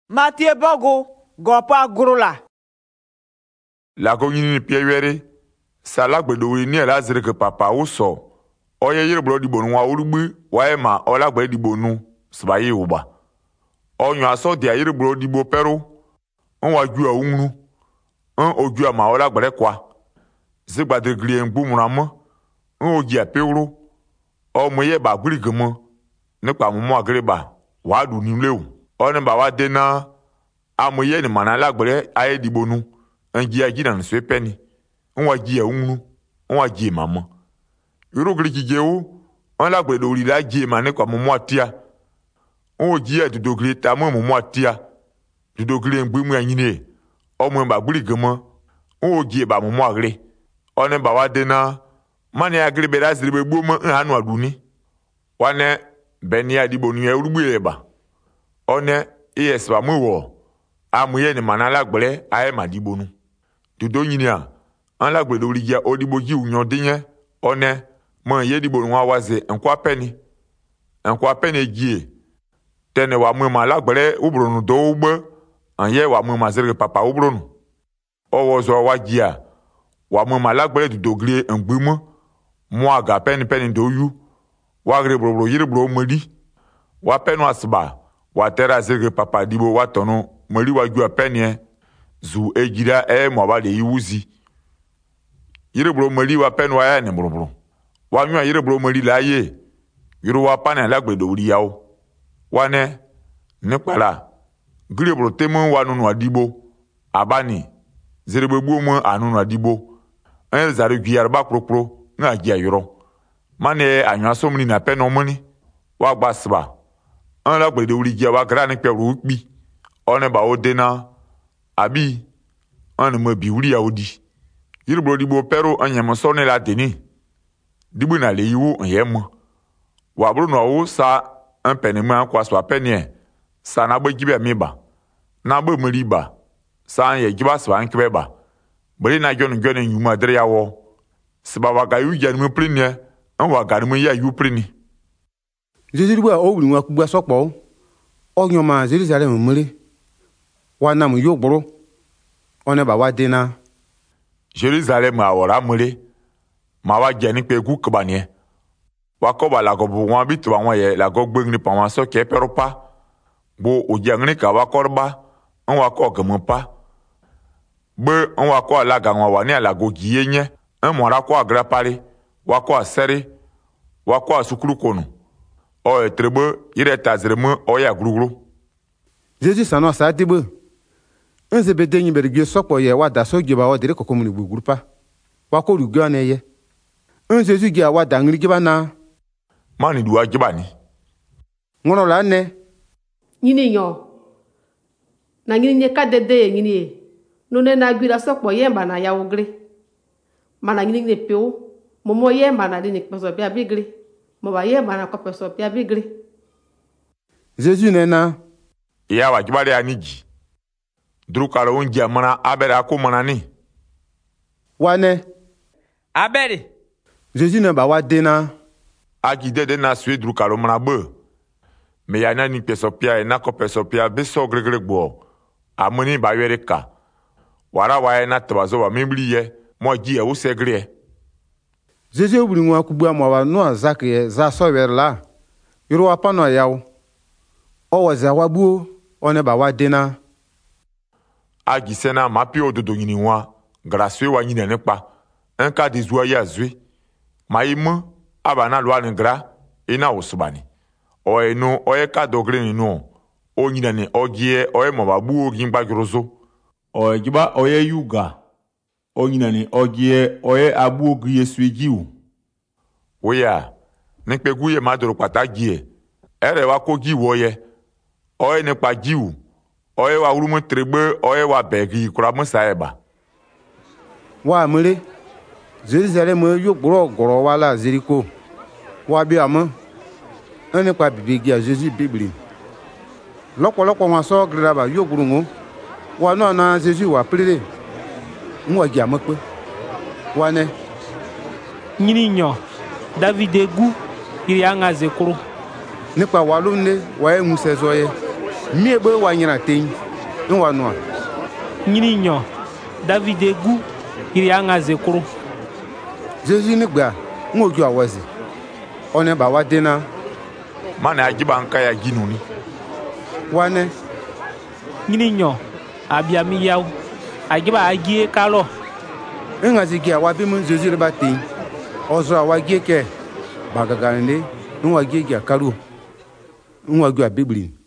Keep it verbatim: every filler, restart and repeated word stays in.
Matie bogo gopa grula. La gonyini piewere sala gbedori ni la zere ke papa uso oye yire blo di bonu wa urugbi wa ema ola gbe di bonu sbaye uba onyo aso dia yire blo di bo peru on wa ju awunu on oju ama ola gbere kwa zigba de gri engbu muramo on oji apewro o moye ba guri gemo nípa mumu agreba wa du ni lewu oni ba wa dena amoye ni manala gbere aye di bonu anji aji na nso peni onwa ji ehunu onwa ji mama yoro gri jijewu on la gbe do ri la ji ma ne kwa mumu atia on ji e do gri ta mu mumu atia do gri engbu mu anyine o mu ba gburi gemo on ji ba mumu agre oni ba wa de na mani agre be razri be gbo mo hanu aduni wane beni adi bonu e urugbu eba one es ba mu wo amuye ni manala gbere aye madibonu dodo nyinia an la gbe lori ja odibo ji unyon dinye one mo ye dibo nwa waze enkwa peni enkwa peni gie tene wa mu ma la gbere ubronu do ugbe an ye wa mu ma zere papa ubronu o wozo wa gia wa mu ma la gbere dodo grie engbimo mo aga peni peni do yu wa gre bro yire bro modi wa penu asba wa tera zere papa dibo wa tonu mori wa ju peni zu ejira e mo ba de yiwuzi yire bro mori wa pen wa ya ne bro bro wa nyu yire bro mori la ye yiro wa pana la gbedo ri yawo wa ne ne pala gire bro temu wa nunu adibo abani zire begbu mu anunu adibo en zaru giar ba propro na gia yiro mane anyu asomni na pen omoni wa gbasba an la gbedo ri gia wa gra ne peru bi one ba odena abi an mo bi wuri ya odi yiri bro di bo pero anyem so ne la deni dibu na le yiwo anyem wa bro no wo sa an penema kwa so apenie sa na gbegibe miba na gbe mriba sa an ye giba so an kebeba bri na jonu jonu nyuma dre yawo siba wa ga yu janu prinie an wa ga mu ya yu prini Jesus wa o wuri wa ku gba sopo onyo ma Jerusalem mure wa na mu yogboro one ba wa dena Jerusalem awora mure ma wa je ni pe ku kbanie wa ko ba la go bu won bi to won ye la go gbegni pa won so ke pero pa bo o je ngni ka wa korba on wa ko gemo pa be on wa ko la ga won wa ni ala go giyenye en mo ra ko agra pare wa ko asere wa ko asukuru konu o etrebe ire tazremu o ya grugru Jesus sanu sa tibu nze be denyi bergie sopo ye wa da so giba wa dire kokomuni gbugurupa wa ko rugo na ye nze zu gia wa da ngri giba na mani duwa giba ni ngono la ne nyini yo na nyini nye ka dede nyini e no ne na gwira sopo ye mba na ya wogre mana nyini ne peo momo ye mba na ni peso bia bigre mo ba ye mba na ko peso bia bigre Jesus ne na ya wa giba ya niji drukara unji amana abere akumana ni wane Abere. Jesus ne ba wa dena agi dede na swe drukara mana be me ya na ni peso pia na ko peso pia be so gregre gbo amoni ba were ka wara wa na tabazo wa mebli ye mo ji e wo segre Jesus wuri nwa ku gba mo wa no azake ye za so wer la yoro wa pano yawo o wa za wa buo one ba wa dena agi sena mapi ododo nyini wa graswe wa nyine nepa enka de zuwa ya zwe maimo abana lwa ni gra ina osubani o enu o e ka dogre ni no o nyine ni ogie o e mo babu ogin gbajorozo o ejiba o ye yuga o nyine ni ogie o e abu ogi yesuejiu oya ni pe guye madoro patagie ere wa ko giwo ye o e ni pa jiu oye wa urumu trebe oye wa begi kura musa eba wa mure Jerusalem yogboro goro wa la Jericho wa bi amo ene pa bibigi a Jesus bibli lopolopo won so graba yogboro ngo wa no na Jesus wa prere nwa gi amope wa ne nyini nyo David egu iri anga zekuru nípa wa lumne wa e musezo ye mie be wa nyina ten n wa no nyini nyo David egu iri anga zekuru Jésus ni gba n o ju awazi one ba wa dena mana ajiba nka ya ginuni wane nyini nyo abia mi yaw agiba agie kalo nga zigi wa bi mun Jésus le ba ten ozo wa gie ke ba gaga ne n wa gie gie karu n wa ju a bibli